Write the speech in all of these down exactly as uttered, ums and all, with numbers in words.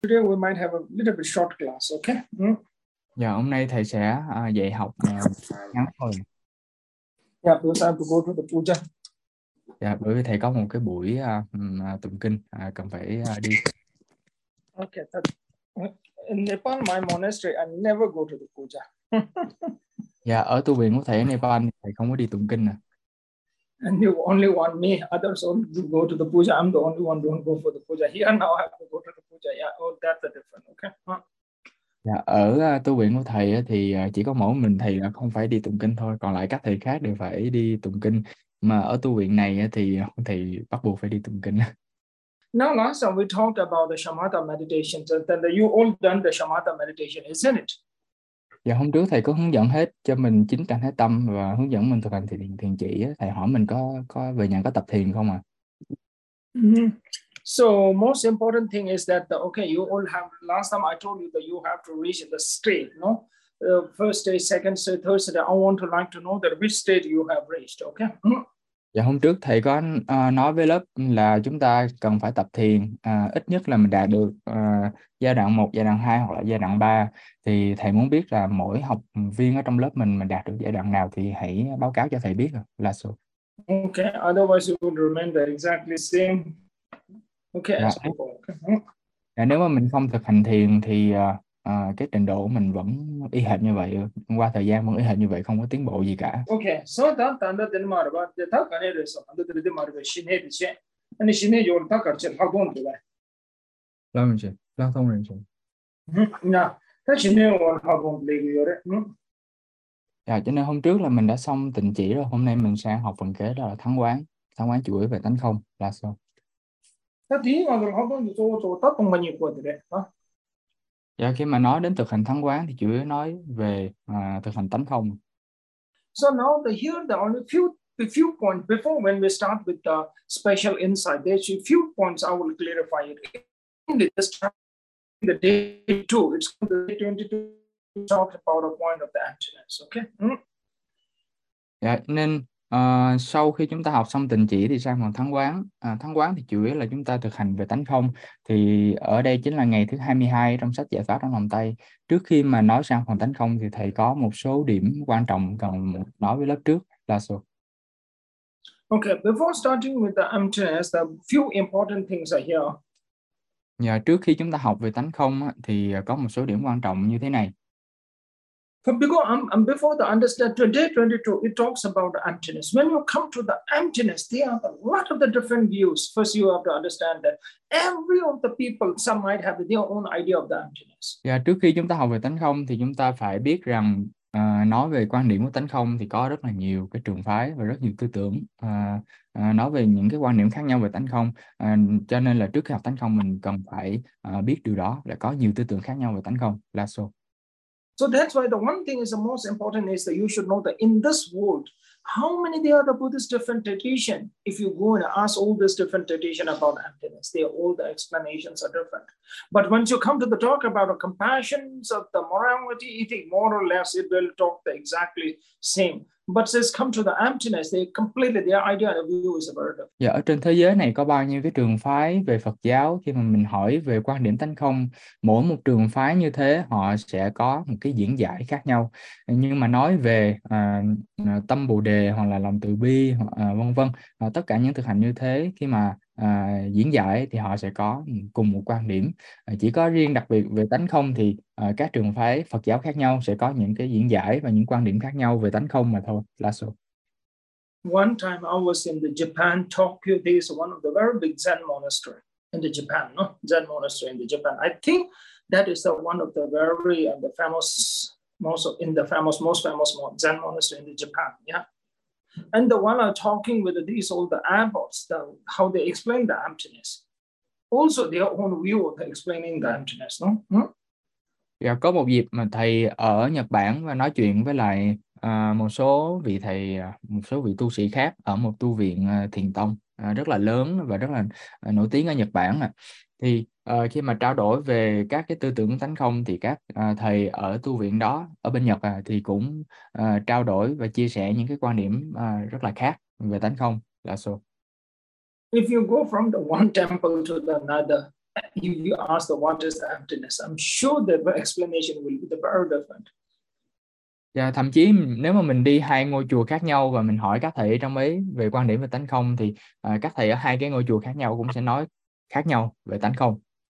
Today we might have a little bit short class, okay? Mm. Dạ, hôm nay thầy sẽ à, dạy học à, ngắn thôi. Yeah, because I have to go to the puja. Dạ, bởi vì thầy có một cái buổi à, ừm, à, tụng kinh à, cần phải à, đi. Okay, that, in Nepal, my monastery, I never go to the puja. Dạ, ở tu viện của thầy ở Nepal thầy không có đi tụng kinh à. And you only want me, others all do go to the puja. I'm the only one don't go for the puja. Here now I have to go to the puja. Yeah, oh, that's the difference, okay? Huh? Dạ, ở à, tu viện của thầy á, thì à, chỉ có mỗi mình thầy là không phải đi tụng kinh thôi, còn lại các thầy khác đều phải đi tụng kinh. Mà ở tu viện này á, thì thầy bắt buộc phải đi tụng kinh. Now, last time we talked about the shamatha meditation. So then the, you all done the shamatha meditation, isn't it? Dạ, hôm trước thầy có hướng dẫn hết cho mình chín trạng thái tâm và hướng dẫn mình thực hành thiền thiền chỉ á. Thầy hỏi mình có có về nhà có tập thiền không à? Mm-hmm. So most important thing is that the, okay, you all have, last time I told you that you have to reach the state, no? Uh, first stage, second stage, third stage. I want to like to know that which stage you have reached, okay? Mm-hmm. Dạ, hôm trước thầy có uh, nói với lớp là chúng ta cần phải tập thiền uh, ít nhất là mình đạt được uh, giai đoạn một, giai đoạn hai hoặc là giai đoạn ba. Thì thầy muốn biết là mỗi học viên ở trong lớp mình mình đạt được giai đoạn nào thì hãy báo cáo cho thầy biết là số. Okay, otherwise you will remain the exactly same. Okay, Dạ, as before. Okay. Mm-hmm. dạ, nếu mà mình không thực hành thiền thì uh, uh, cái trình độ của mình vẫn y hệt như vậy, qua thời gian vẫn y hệt như vậy, không có tiến bộ gì cả. Okay, so that tanda den marba de ta kane re so anda de marba shine de che ani shine yo ta kar chen hagon de ba Vâng, mình chị. Vâng, không rồi chị. na ta shine yo hagon le yo re. Dạ, cho nên hôm trước là mình đã xong tịnh chỉ rồi, hôm nay mình sang học phần kế đó là thắng quán. Thắng quán chủ yếu về tánh không là sao? Ta di ma de hagon de so so ta tong ma ni ko de ha. Dạ, khi mà nói đến thực hành thắng quán thì chủ yếu nói về à, thực hành tánh không. So now the here the only few the few points before when we start with the special insight, there's a few points I will clarify it. In this the day two, it's the day twenty-two talked about a point of the emptiness. Okay. Mm. Dạ, nên à, sau khi chúng ta học xong tịnh chỉ thì sang phần thắng quán. À, thắng quán thì chủ yếu là chúng ta thực hành về tánh không. Thì ở đây chính là ngày thứ hai mươi hai trong sách Giải Pháp trong Lòng Tay. Trước khi mà nói sang phần tánh không thì thầy có một số điểm quan trọng cần nói với lớp trước là sao? Okay, before starting with the emptiness, the few important things are here. Dạ, trước khi chúng ta học về tánh không á, thì có một số điểm quan trọng như thế này. So because um, um, before the understand today twenty-two, it talks about the emptiness. When you come to the emptiness, there are a lot of the different views. First, you have to understand that every of the people, some might have their own idea of the emptiness. Dạ, trước khi chúng ta học về tánh không thì chúng ta phải biết rằng à, nói về quan điểm của tánh không thì có rất là nhiều cái trường phái và rất nhiều tư tưởng à, à, nói về những cái quan điểm khác nhau về tánh không, à, cho nên là trước khi học tánh không mình cần phải à, biết điều đó là có nhiều tư tưởng khác nhau về tánh không là số. So that's why the one thing is the most important is that you should know that in this world, how many there are the Buddhist different tradition. If you go and ask all this different tradition about emptiness, they are all the explanations are different. But once you come to the talk about the compassions of the morality, I think more or less it will talk the exactly same. But says come to the emptiness, they completely their idea of view is very different. Dạ, ở trên thế giới này có bao nhiêu cái trường phái về Phật giáo, khi mà mình hỏi về quan điểm tánh không, mỗi một trường phái như thế họ sẽ có một cái diễn giải khác nhau. Nhưng mà nói về à, tâm Bồ đề hoặc là lòng từ bi à, vân vân, à, tất cả những thực hành như thế khi mà à, diễn giải thì họ sẽ có cùng một quan điểm. À, chỉ có riêng đặc biệt về tánh không thì à, các trường phái Phật giáo khác nhau sẽ có những cái diễn giải và những quan điểm khác nhau về tánh không mà thôi là số. One time I was in the Japan, Tokyo. There is one of the very big Zen monastery in the Japan, no? Zen monastery in the Japan. I think that is the one of the very uh, the famous, most of, in the famous, most famous Zen monastery in the Japan. Yeah, and the one I'm talking with these all the abbots, the, how they explain the emptiness, also their own view of the explaining the emptiness. No. Hmm? Dạ, có một dịp mà thầy ở Nhật Bản và nói chuyện với lại à, một số vị thầy, một số vị tu sĩ khác ở một tu viện à, thiền tông à, rất là lớn và rất là à, nổi tiếng ở Nhật Bản. À. Thì à, khi mà trao đổi về các cái tư tưởng tánh không thì các à, thầy ở tu viện đó ở bên Nhật à, thì cũng à, trao đổi và chia sẻ những cái quan điểm à, rất là khác về tánh không là so. If you go from the one temple to the another, you, you ask the what is the emptiness, I'm sure the explanation will be very different. Và thậm chí nếu mà mình đi hai ngôi chùa khác nhau và mình hỏi các thầy trong ấy về quan điểm về tánh không thì uh, các thầy ở hai cái ngôi chùa khác nhau cũng sẽ nói khác nhau về tánh không.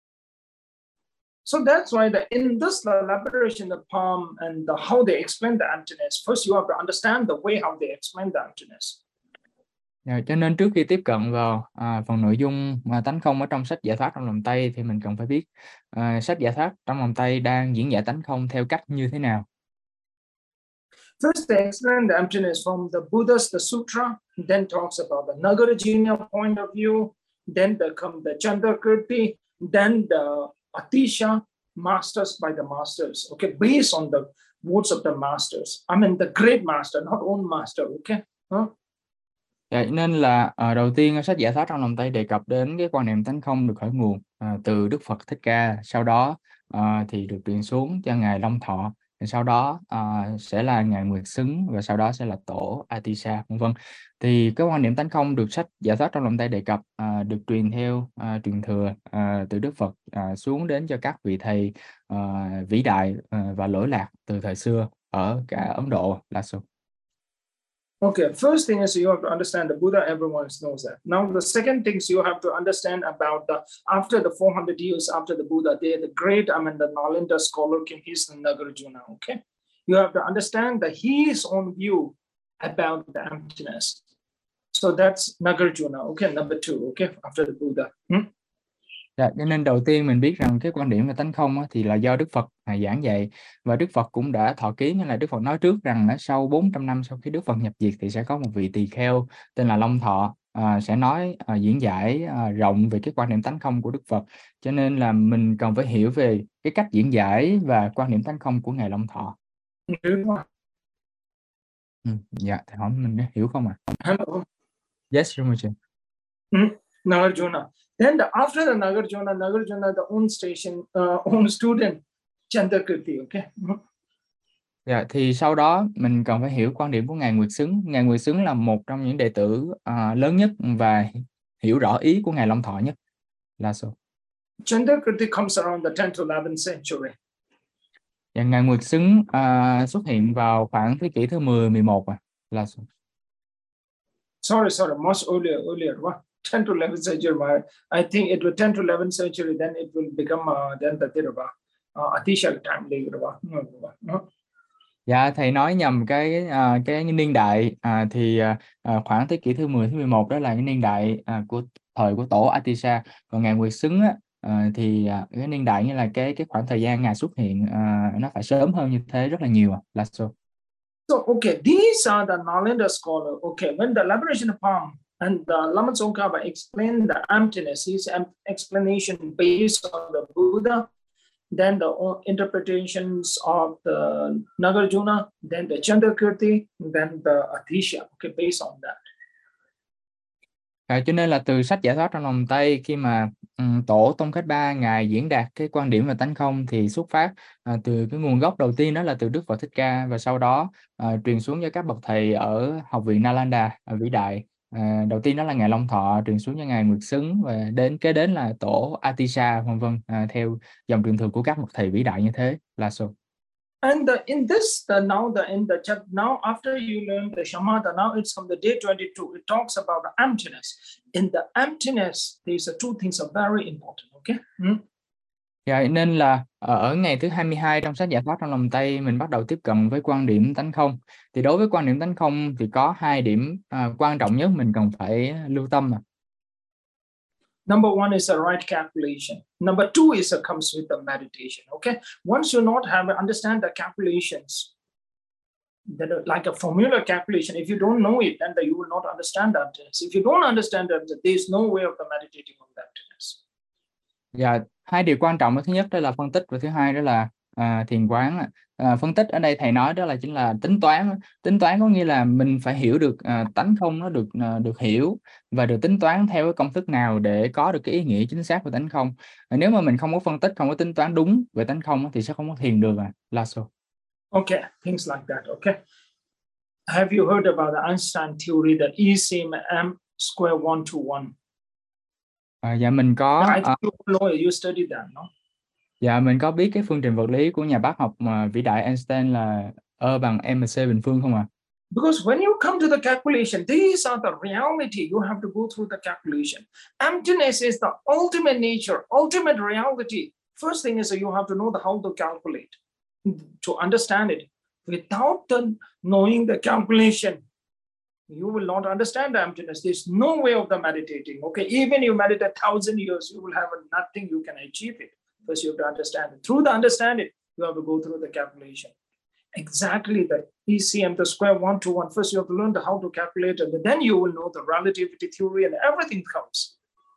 So that's why the, in this elaboration of Palm and the, how they explain the emptiness, first you have to understand the way how they explain the emptiness. Yeah, cho nên trước khi tiếp cận vào à, phần nội dung mà tánh không ở trong sách Giải thoát trong lòng Tây thì mình cần phải biết à, sách Giải thoát trong lòng Tây đang diễn giải tánh không theo cách như thế nào. First, they explain the emptiness from the Buddha's the sutra, then talks about the Nagarjuna point of view, then there come the Chandrakirti, then the Atisha, masters by the masters, okay, based on the words of the masters. I mean the great master, not own master, okay. Huh? Yeah, nên là uh, đầu tiên sách Giải thoát trong lòng Tây đề cập đến cái quan niệm tánh không được khởi nguồn uh, từ Đức Phật Thích Ca, sau đó uh, thì được truyền xuống cho ngài Long Thọ, sau đó uh, sẽ là ngài Nguyệt Xứng và sau đó sẽ là tổ Atisha, vân vân. Thì cái quan niệm tánh không được sách Giải thoát trong lòng Tây đề cập uh, được truyền theo uh, truyền thừa uh, từ Đức Phật uh, xuống đến cho các vị thầy uh, vĩ đại uh, và lỗi lạc từ thời xưa ở cả Ấn Độ là số. Okay, first thing is you have to understand the Buddha, everyone knows that. Now the second thing is you have to understand about the, after the four hundred years after the Buddha, they, the great, I mean the Nalanda scholar came, he's the Nagarjuna, okay? You have to understand that his own view about the emptiness. So that's Nagarjuna, okay, number two, okay, after the Buddha. Hmm? Dạ, cho nên đầu tiên mình biết rằng cái quan điểm về tánh không á, thì là do Đức Phật à, giảng dạy, và Đức Phật cũng đã thọ ký, nghĩa là Đức Phật nói trước rằng á, sau bốn trăm năm sau khi Đức Phật nhập diệt thì sẽ có một vị tỳ kheo tên là Long Thọ à, sẽ nói à, diễn giải à, rộng về cái quan điểm tánh không của Đức Phật. Cho nên là mình cần phải hiểu về cái cách diễn giải và quan điểm tánh không của ngài Long Thọ. Ừ, dạ, thì hỏi mình hiểu không ạ? À? Yes, Rumajan. Nagarjuna. Then the, after the Nagarjuna, Nagarjuna, the own station, uh, own student, Chandrakirti, okay? Dạ, thì sau đó mình cần phải hiểu quan điểm của ngài Nguyệt Xứng. Ngài Nguyệt Xứng là một trong những đệ tử uh, lớn nhất và hiểu rõ ý của ngài Long Thọ nhất. Là số. Chandrakirti comes around the tenth to eleventh century. Và ngài Nguyệt Xứng uh, xuất hiện vào khoảng thế kỷ thứ mười, mười một à. Là số. Sorry, sorry, much earlier, earlier. What? tenth to eleventh century. I think it was tenth to eleventh century. Then it will become uh, then the Tirava, uh, Atisha time later. Uh, Dạ, thầy nói nhầm cái uh, cái niên đại uh, thì uh, khoảng thế kỷ thứ mười, thứ mười một đó là cái niên đại uh, của thời của tổ Atisha. Còn ngài Nguyệt Xứng á, uh, thì uh, cái niên đại như là cái cái khoảng thời gian ngài xuất hiện uh, nó phải sớm hơn như thế rất là nhiều. Là số. So okay, these are the Nalanda scholar. Okay, when the liberation of Palm and the Lama Tsongkhapa explained the emptiness, his explanation based on the Buddha, then the interpretations of the Nagarjuna, then the Chandrakirti, then the Atisha, okay, based on that. À, cho nên là từ sách Giải thoát trong lòng Tây, khi mà um, tổ Tôn Khách Ba ngài diễn đạt cái quan điểm về tánh không thì xuất phát uh, từ cái nguồn gốc đầu tiên đó là từ Đức Phật Thích Ca, và sau đó uh, truyền xuống cho các bậc thầy ở học viện Nalanda uh, vĩ đại. Uh, đầu tiên đó là ngài Long Thọ, truyền xuống cho ngài Nguyệt Xứng, và đến kế đến là tổ Atisha, vân vân, uh, theo dòng truyền thừa của các bậc thầy vĩ đại như thế. Là số. And the, in this, the, now the in the now after you learn the Shamatha, now it's from the day twenty-two. It talks about the emptiness. In the emptiness, these are two things are very important. Okay. Hmm? Dạ, nên là ở ngày thứ hai mươi hai trong sách Giải thoát trong lòng Tây mình bắt đầu tiếp cận với quan điểm tánh không. Thì đối với quan điểm tánh không thì có hai điểm uh, quan trọng nhất mình cần phải lưu tâm. Number one is a right calculation. Number two is it comes with the meditation. Okay, once you not have understand the calculations, that like a formula calculation. If you don't know it, then you will not understand that. If you don't understand that, there is no way of the meditating on that. Dạ, hai điều quan trọng, thứ nhất đó là phân tích, và thứ hai đó là à, thiền quán. À, phân tích ở đây thầy nói đó là chính là tính toán. Tính toán có nghĩa là mình phải hiểu được à, tánh không nó được à, được hiểu và được tính toán theo cái công thức nào để có được cái ý nghĩa chính xác của tánh không. À, nếu mà mình không có phân tích, không có tính toán đúng về tánh không thì sẽ không có thiền được. À, là số. Okay, things like that. Okay, have you heard about the Einstein theory that E same m square one to one? À, dạ mình có I think à, you know, you studied that, no? dạ mình có biết cái phương trình vật lý của nhà bác học mà vĩ đại Einstein là E bằng mc bình phương không ạ? Because when you come to the calculation, these are the reality. You have to go through the calculation. Emptiness is the ultimate nature, ultimate reality. First thing is that you have to know the how to calculate, to understand it. Without the knowing the calculation, you will not understand the emptiness. There's no way of the meditating. Okay, even you meditate a thousand years, you will have nothing. You can achieve it. First, you have to understand it. Through the understanding, you have to go through the calculation. Exactly the E C M, the square one to one. First, you have to learn the how to calculate it, and then you will know the relativity theory and everything comes.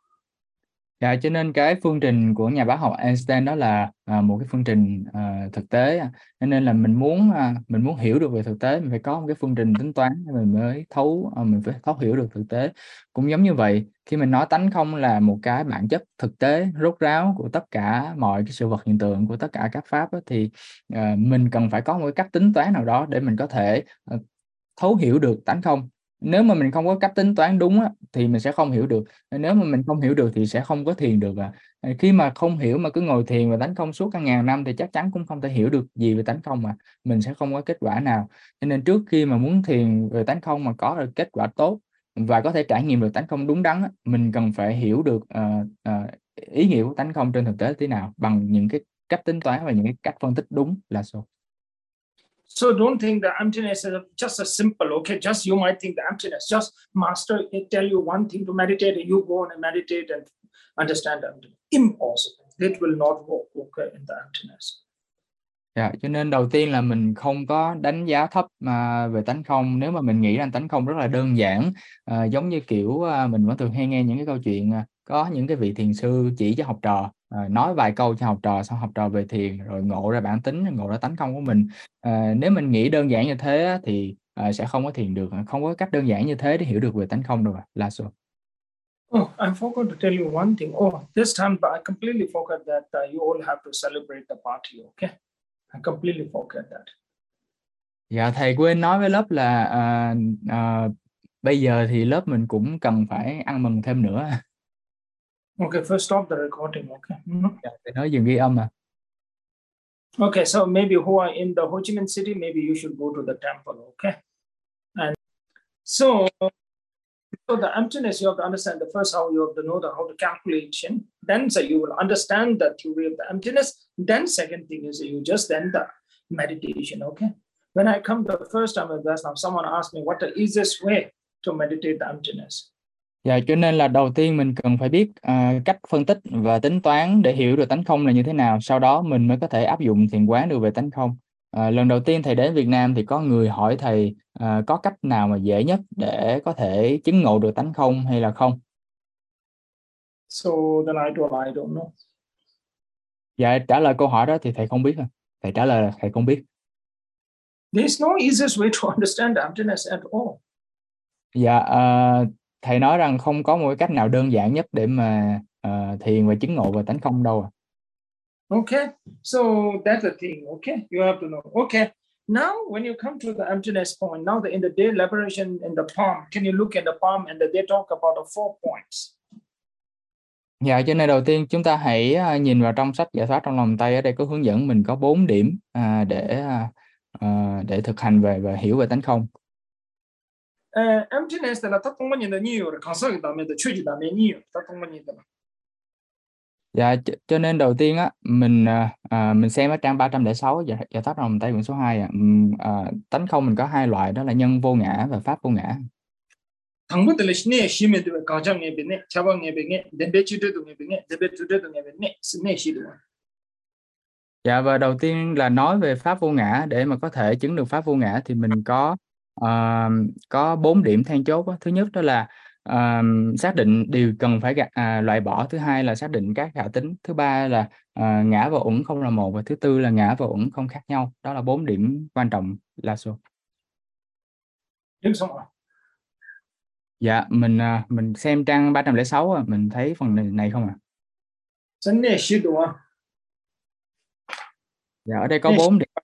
Dạ, cho nên cái phương trình của nhà bác học Einstein đó là à, một cái phương trình à, thực tế, cho nên là mình muốn à, mình muốn hiểu được về thực tế mình phải có một cái phương trình tính toán mình mới thấu à, mình phải thấu hiểu được thực tế. Cũng giống như vậy, khi mình nói tánh không là một cái bản chất thực tế rốt ráo của tất cả mọi cái sự vật hiện tượng, của tất cả các pháp đó, thì à, mình cần phải có một cái cách tính toán nào đó để mình có thể à, thấu hiểu được tánh không. Nếu mà mình không có cách tính toán đúng á, thì mình sẽ không hiểu được. Nếu mà mình không hiểu được thì sẽ không có thiền được. À. Khi mà không hiểu mà cứ ngồi thiền và tánh không suốt cả ngàn năm thì chắc chắn cũng không thể hiểu được gì về tánh không, mà mình sẽ không có kết quả nào. Cho nên trước khi mà muốn thiền về tánh không mà có được kết quả tốt và có thể trải nghiệm được tánh không đúng đắn á, mình cần phải hiểu được uh, uh, ý nghĩa của tánh không trên thực tế thế nào bằng những cái cách tính toán và những cái cách phân tích đúng là số. So don't think that emptiness is just a simple, okay, just you might think the emptiness, just master tell you one thing to meditate and you go and meditate and understand the emptiness. Impossible. It will not work, okay, in the emptiness. Dạ, cho nên đầu tiên là mình không có đánh giá thấp mà về tánh không. Nếu mà mình nghĩ rằng tánh không rất là đơn giản, à, giống như kiểu à, mình vẫn thường hay nghe những cái câu chuyện à, có những cái vị thiền sư chỉ cho học trò, à, nói vài câu cho học trò, xong học trò về thiền rồi ngộ ra bản tính, ngộ ra tánh không của mình. À, nếu mình nghĩ đơn giản như thế thì à, sẽ không có thiền được, không có cách đơn giản như thế để hiểu được về tánh không đâu. Là số. Oh, I forgot to tell you one thing. Oh, this time I completely forgot that uh, you all have to celebrate the party, okay? I completely forget that. Dạ, thầy quên nói với lớp là à, à, bây giờ thì lớp mình cũng cần phải ăn mừng thêm nữa. Okay, first stop the recording, okay? Mm-hmm. Dạ, thầy nói dừng ghi âm à. Okay, so maybe who are in the Ho Chi Minh City, maybe you should go to the temple, okay? And so, so the emptiness, you have to understand the first how you have to know the how to calculation. Then so you will understand the theory of the emptiness. Then second thing is you just then the meditation, okay? When I come the first time at Vietnam, someone asked me what the easiest way to meditate the emptiness. Dạ, cho nên là đầu tiên mình cần phải biết uh, cách phân tích và tính toán để hiểu được tánh không là như thế nào. Sau đó mình mới có thể áp dụng thiền quán được về tánh không. Uh, lần đầu tiên thầy đến Việt Nam thì có người hỏi thầy uh, có cách nào mà dễ nhất để có thể chứng ngộ được tánh không hay là không? So then I told I don't know. Dạ, trả lời câu hỏi đó thì thầy không biết. Thầy trả lời là thầy không biết. There's no easiest way to understand emptiness at all. Dạ, uh, thầy nói rằng không có một cái cách nào đơn giản nhất để mà uh, thiền và chứng ngộ về tánh không đâu. Okay, so that's the thing. Okay, you have to know. Okay, now when you come to the emptiness point, now the in the day liberation in the palm, can you look in the palm and they talk about the four points? Dạ, cho nên đầu tiên chúng ta hãy uh, nhìn vào trong sách Giải thoát trong lòng tay, ở đây có hướng dẫn mình có bốn điểm uh, để uh, để thực hành về và hiểu về tánh không. Uh, emptiness là tất không có nhìn được nhiều, rồi còn sao cái đạo mình được chơi đạo mình nhiều, tất không có nhìn được. Dạ, ch cho nên đầu tiên á mình à, mình xem ở trang ba trăm lẻ sáu giải, giải thoát trong lòng tay quyển số hai à. À, tánh không mình có hai loại, đó là nhân vô ngã và pháp vô ngã. thằng bút là nè xí mình được cao trang nghe bên nè, chào nghe bên nè, đến bên chú được nghe bên nè, đến bên chú được nghe bên nè, nè xí được. Dạ, và đầu tiên là nói về pháp vô ngã. Để mà có thể chứng được pháp vô ngã thì mình có uh, có bốn điểm then chốt đó. Thứ nhất đó là uh, xác định điều cần phải gạt, uh, loại bỏ. Thứ hai là xác định các khả tính. Thứ ba là uh, ngã và uẩn không là một. Và thứ tư là ngã và uẩn không khác nhau. Đó là bốn điểm quan trọng là số. Đúng xong rồi. Dạ, mình uh, mình xem trang ba trăm lẻ sáu, mình thấy phần này, này không ạ? À? Nè xí được. Dạ, ở đây có bốn điểm.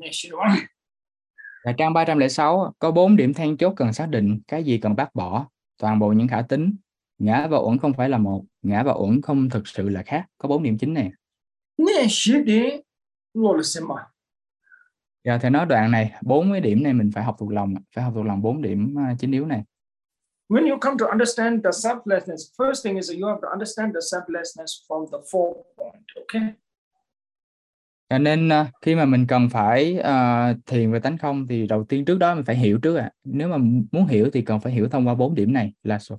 Dạ, trang ba trăm lẻ sáu có bốn điểm then chốt cần xác định, cái gì cần bác bỏ. toàn bộ những khả tính, ngã và uẩn không phải là một, ngã và uẩn không thực sự là khác. Có bốn điểm chính này. 练习的落了什么？ Giờ thầy nói đoạn này, bốn cái điểm này mình phải học thuộc lòng, phải học thuộc lòng bốn điểm uh, chính yếu này. When you come to understand the selflessness, first thing is that you have to understand the selflessness from the four point, okay? Cho nên uh, khi mà mình cần phải uh, thiền về tánh không thì đầu tiên trước đó mình phải hiểu trước ạ. À. Nếu mà muốn hiểu thì cần phải hiểu thông qua bốn điểm này là số.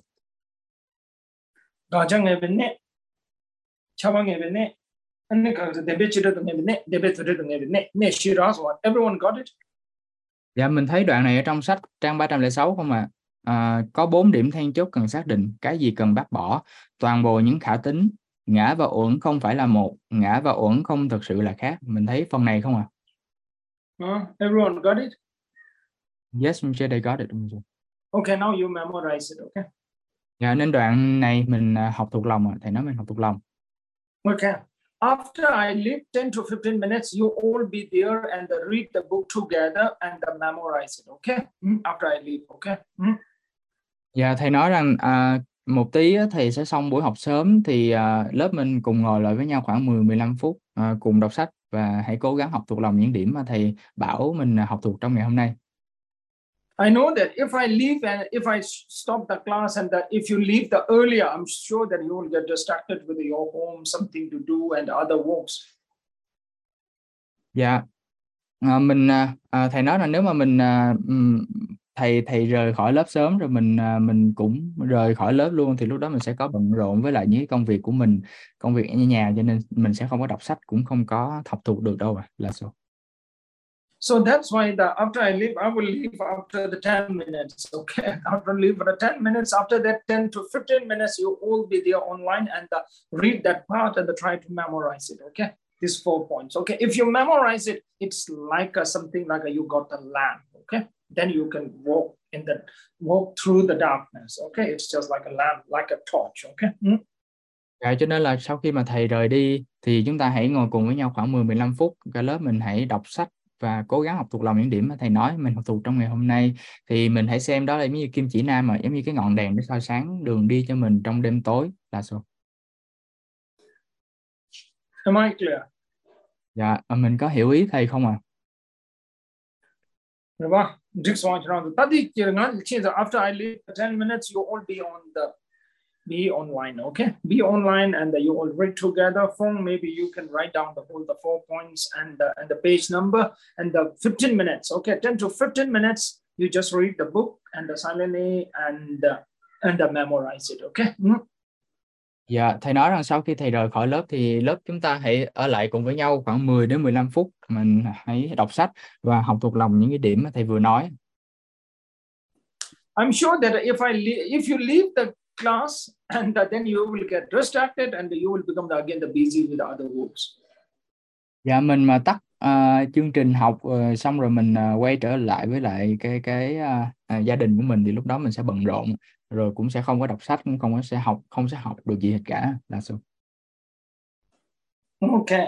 가장 예배네, 차방 예배네, 안내 가서 대배 치료도 예배네, 대배 들으도 예배네, 네 시라서 everyone got it? Dạ mình thấy đoạn này ở trong sách trang ba trăm lẻ sáu không ạ? À? À, có bốn điểm then chốt cần xác định, cái gì cần bác bỏ, toàn bộ những khả tính, ngã và uẩn không phải là một, ngã và uẩn không thực sự là khác. Mình thấy phần này không ạ? À? Uh, everyone got it? Yes, mister they got it. Okay, now you memorize it, okay? Dạ nên đoạn này mình học thuộc lòng ạ, thầy nói mình học thuộc lòng. Okay. After I leave ten to fifteen minutes, you all be there and read the book together and memorize it, okay? Mm, after I leave, okay? Mm. Dạ thầy nói rằng à, một tí thầy sẽ xong buổi học sớm thì à, lớp mình cùng ngồi lại với nhau khoảng mười đến mười lăm phút à, cùng đọc sách và hãy cố gắng học thuộc lòng những điểm mà thầy bảo mình học thuộc trong ngày hôm nay. I know that if I leave and if I stop the class and that if you leave the earlier, I'm sure that you will get distracted with your home, something to do and other works. Dạ, à, mình à, thầy nói là nếu mà mình à, thầy thầy rời khỏi lớp sớm rồi mình à, mình cũng rời khỏi lớp luôn thì lúc đó mình sẽ có bận rộn với lại những công việc của mình, công việc ở nhà cho nên mình sẽ không có đọc sách cũng không có học thuộc được đâu à, là sao? So that's why the, after I leave, I will leave after the ten minutes, okay? After leave for the ten minutes, after that ten to fifteen minutes, you all be there online and uh, read that part and uh, try to memorize it, okay? These four points, okay? If you memorize it, it's like a, something like a, you got a lamp, okay? Then you can walk in the, walk through the darkness, okay? It's just like a lamp, like a torch, okay? Mm? Dạ, cho nên là sau khi mà thầy rời đi thì chúng ta hãy ngồi cùng với nhau khoảng mười đến mười lăm phút, cả lớp mình hãy đọc sách và cố gắng học thuộc lòng những điểm mà thầy nói mình học thuộc trong ngày hôm nay, thì mình hãy xem đó là giống như kim chỉ nam mà giống như cái ngọn đèn để soi sáng đường đi cho mình trong đêm tối là sao? Am I clear? Dạ, mình có hiểu ý thầy không ạ? À? After I leave ten minutes, you all be on the be online, okay? Be online and uh, you all read together. Phone, maybe you can write down the whole the four points and uh, and the page number and the fifteen minutes, okay? ten to fifteen minutes, you just read the book and the silently and uh, and uh, memorize it, okay? Mm? Dạ, thầy nói rằng sau khi thầy rời khỏi lớp thì lớp chúng ta hãy ở lại cùng với nhau khoảng mười đến mười lăm phút, mình hãy đọc sách và học thuộc lòng những cái điểm mà thầy vừa nói. I'm sure that if I if you leave the class and uh, then you will get distracted and you will become the, again the busy with other works. Dạ mình mà tắt uh, chương trình học uh, xong rồi mình uh, quay trở lại với lại cái cái uh, uh, gia đình của mình thì lúc đó mình sẽ bận rộn rồi cũng sẽ không có đọc sách, cũng không có sẽ học không sẽ học được gì hết cả là sao? Okay.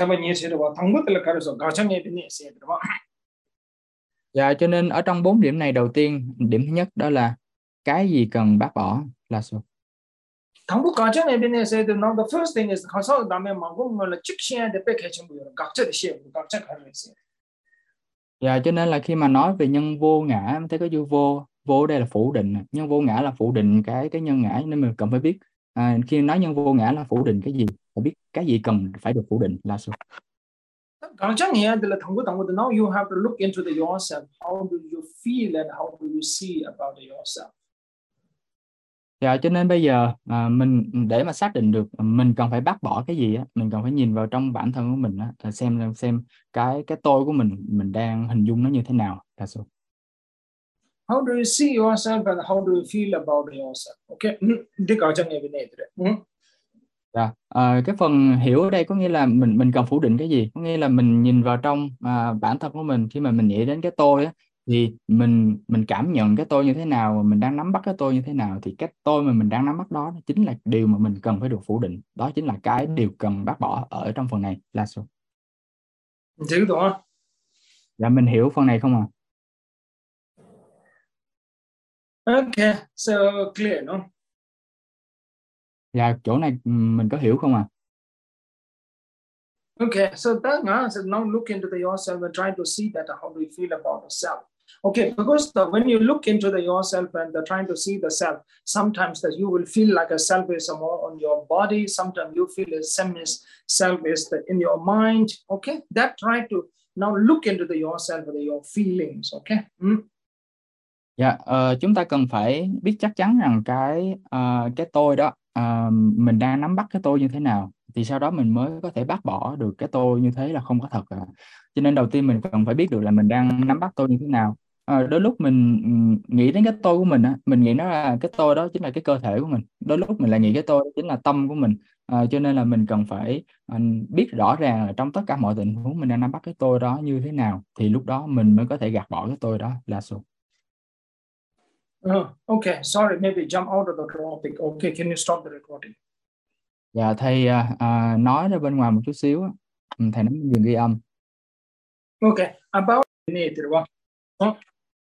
Dạ cho nên ở trong bốn điểm này đầu tiên, điểm thứ nhất đó là cái gì cần bác bỏ là sao? 당부 과정에 비해서 now the first thing is 가서 남의 마음을 직시해야 돼 백해진 거예요. 각자 시에 각자 가르쳐 있어요. Dạ cho nên là khi mà nói về nhân vô ngã, thấy có chữ vô, vô đây là phủ định, nhân vô ngã là phủ định cái cái nhân ngã, nên mình cần phải biết à, khi nói nhân vô ngã là phủ định cái gì, phải biết cái gì cần phải được phủ định là sao? 강장해야 될 당부 당부도 now you have to look into the yourself. How do you feel and how do you see about yourself? Dạ cho nên bây giờ à, mình để mà xác định được mình cần phải bác bỏ cái gì á, mình cần phải nhìn vào trong bản thân của mình á, là xem xem cái cái tôi của mình mình đang hình dung nó như thế nào là sao? How do you see yourself and how do you feel about yourself? Okay, đi 과정에 비해서. Dạ, à, cái phần hiểu ở đây có nghĩa là mình mình cần phủ định cái gì, có nghĩa là mình nhìn vào trong à, bản thân của mình, khi mà mình nghĩ đến cái tôi á, thì mình mình cảm nhận cái tôi như thế nào, mình đang nắm bắt cái tôi như thế nào, thì cái tôi mà mình đang nắm bắt đó chính là điều mà mình cần phải được phủ định, đó chính là cái điều cần bác bỏ ở trong phần này là sao? Hiểu không? Dạ mình hiểu phần này không ạ? À? Okay, so clear, no? Dạ, chỗ này mình có hiểu không ạ? À? Okay, so that uh, so now look into the yourself and try to see that how do you feel about the self. Okay, because the, when you look into the yourself and the trying to see the self, sometimes that you will feel like a self is more on your body. Sometimes you feel a same is self is the, in your mind. Okay, that try to now look into the yourself and your feelings. Okay. Mm. Dạ, ờ, chúng ta cần phải biết chắc chắn rằng cái ờ, cái tôi đó, ờ, mình đang nắm bắt cái tôi như thế nào, thì sau đó mình mới có thể bác bỏ được cái tôi như thế là không có thật. À. Cho nên đầu tiên mình cần phải biết được là mình đang nắm bắt tôi như thế nào. Ờ, đôi lúc mình ừm, nghĩ đến cái tôi của mình á, mình nghĩ nó là cái tôi đó chính là cái cơ thể của mình. Đôi lúc mình lại nghĩ cái tôi đó chính là tâm của mình. Ờ, cho nên là mình cần phải ờ, biết rõ ràng là trong tất cả mọi tình huống mình đang nắm bắt cái tôi đó như thế nào, thì lúc đó mình mới có thể gạt bỏ cái tôi đó là số. Uh, okay, sorry, maybe jump out of the topic. Okay, can you stop the recording? Dạ thầy à, à, nói ra bên ngoài một chút xíu á. Ừ, thầy nói dừng ghi âm. Okay, about nature. Huh?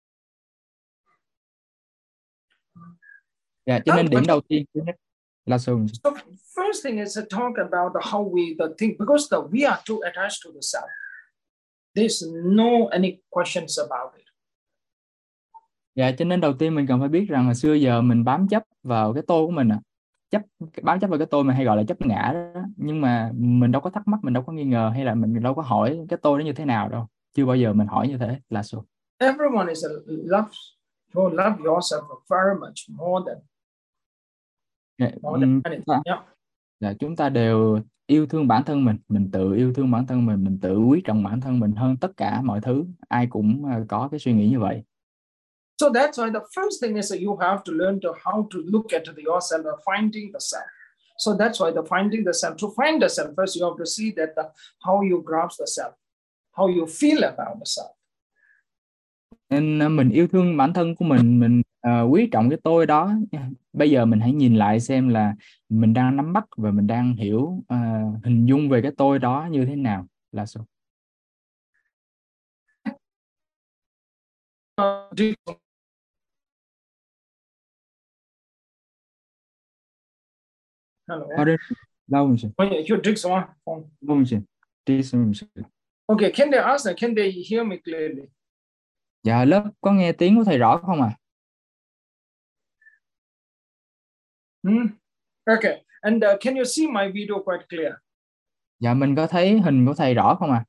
Dạ cho nên điểm đầu tiên thứ nhất là sườn. So first thing is to talk about the, how we the think, because the, we are too attached to the self. There's no any questions about it. Dạ cho nên đầu tiên mình cần phải biết rằng là xưa giờ mình bám chấp vào cái tôi của mình à. Chấp bám chấp vào cái tôi mình hay gọi là chấp ngã đó. Nhưng mà mình đâu có thắc mắc, mình đâu có nghi ngờ, hay là mình đâu có hỏi cái tôi đó như thế nào đâu. Chưa bao giờ mình hỏi như thế là số. Everyone is a love, you love yourself very much more than, Dạ, more than anything. dạ, Yeah. dạ, chúng ta đều yêu thương bản thân mình, mình tự yêu thương bản thân mình, mình tự quý trọng bản thân mình hơn tất cả mọi thứ. Ai cũng à, có cái suy nghĩ như vậy. So that's why the first thing is that you have to learn to how to look at yourself and finding the self. So that's why the finding the self, to find the self, first you have to see that the, how you grasp the self, how you feel about the self. Nên à, mình yêu thương bản thân của mình, mình uh, quý trọng cái tôi đó. Bây giờ mình hãy nhìn lại xem là mình đang nắm bắt và mình đang hiểu, uh, hình dung về cái tôi đó như thế nào là sao. Uh, Hello. Đâu mình Oh, yeah, you drink some phone. Okay, can they ask? Can they hear me clearly? Dạ lớp có nghe tiếng của thầy rõ không à? Hmm? Okay, and uh, can you see my video quite clear? Dạ mình có thấy hình của thầy rõ không à?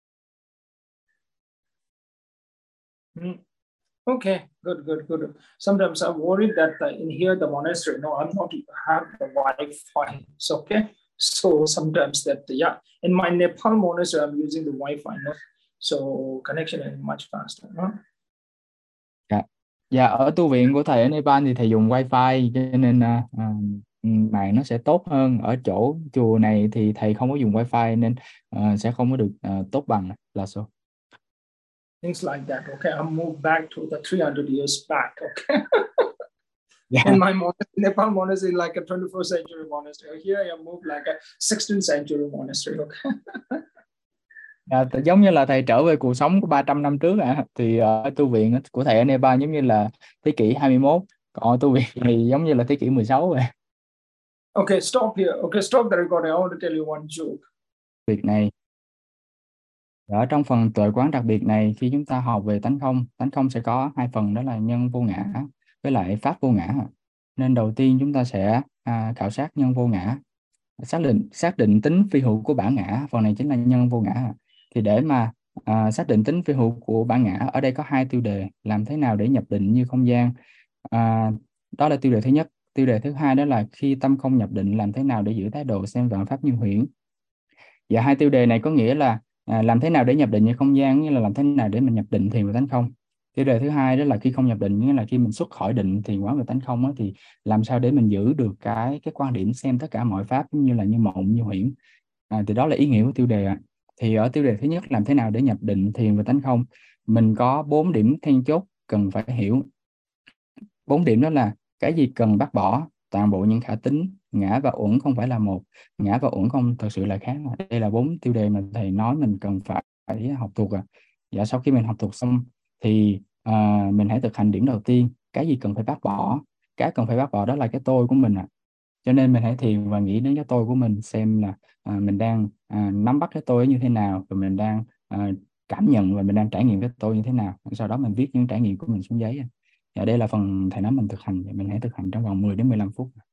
Hmm. Okay, good, good, good. Sometimes I'm worried that uh, in here the monastery, no, I'm not have the Wi-Fi. So okay, so sometimes that yeah, in my Nepal monastery I'm using the Wi-Fi, no? So connection is much faster. No? Dạ. Dạ ở tu viện của thầy ở Nepal thì thầy dùng Wi-Fi, cho nên uh, uh, mạng nó sẽ tốt hơn. Ở chỗ chùa này thì thầy không có dùng Wi-Fi nên uh, sẽ không có được uh, tốt bằng là số. Things like that. Okay, I'll move back to the three hundred years back. Okay. Yeah. In my monastery, Nepal monastery, like a twenty-first century monastery. Here I moved like a sixteenth century monastery. Okay. À, giống như là thầy trở về cuộc sống của ba trăm năm trước à. Thì ở tu viện của thầy ở Nepal giống như là thế kỷ hai mươi mốt, còn tu viện thì giống như là thế kỷ mười sáu vậy. Okay, stop here. Okay, stop the recording. I want to tell you one joke. Việc này ở trong phần tuệ quán đặc biệt này, khi chúng ta học về tánh không, tánh không sẽ có hai phần, đó là nhân vô ngã với lại pháp vô ngã. Nên đầu tiên chúng ta sẽ à, khảo sát nhân vô ngã, xác định xác định tính phi hữu của bản ngã, phần này chính là nhân vô ngã. Thì để mà à, xác định tính phi hữu của bản ngã, ở đây có hai tiêu đề: làm thế nào để nhập định như không gian, à, đó là tiêu đề thứ nhất. Tiêu đề thứ hai đó là khi tâm không nhập định, làm thế nào để giữ thái độ xem vạn pháp như huyễn. Và hai tiêu đề này có nghĩa là à, làm thế nào để nhập định như không gian, nghĩa là làm thế nào để mình nhập định thiền về tánh không. Tiêu đề thứ hai đó là khi không nhập định, nghĩa là khi mình xuất khỏi định thiền quán về tánh không đó, thì làm sao để mình giữ được cái cái quan điểm xem tất cả mọi pháp như là như mộng, như huyễn. À, thì đó là ý nghĩa của tiêu đề. Thì ở tiêu đề thứ nhất, làm thế nào để nhập định thiền về tánh không, mình có bốn điểm then chốt cần phải hiểu. Bốn điểm đó là cái gì cần bác bỏ, toàn bộ những khả tính, ngã và uẩn không phải là một, ngã và uẩn không thật sự là khác. Đây là bốn tiêu đề mà thầy nói mình cần phải, phải học thuộc. À. Và sau khi mình học thuộc xong thì à, mình hãy thực hành điểm đầu tiên, cái gì cần phải bác bỏ. Cái cần phải bác bỏ đó là cái tôi của mình ạ. Cho nên mình hãy thiền và nghĩ đến cái tôi của mình, xem là à, mình đang à, nắm bắt cái tôi ấy như thế nào, rồi mình đang à, cảm nhận và mình đang trải nghiệm cái tôi như thế nào. Sau đó mình viết những trải nghiệm của mình xuống giấy. Và đây là phần thầy nói mình thực hành, mình hãy thực hành trong vòng mười đến mười lăm phút.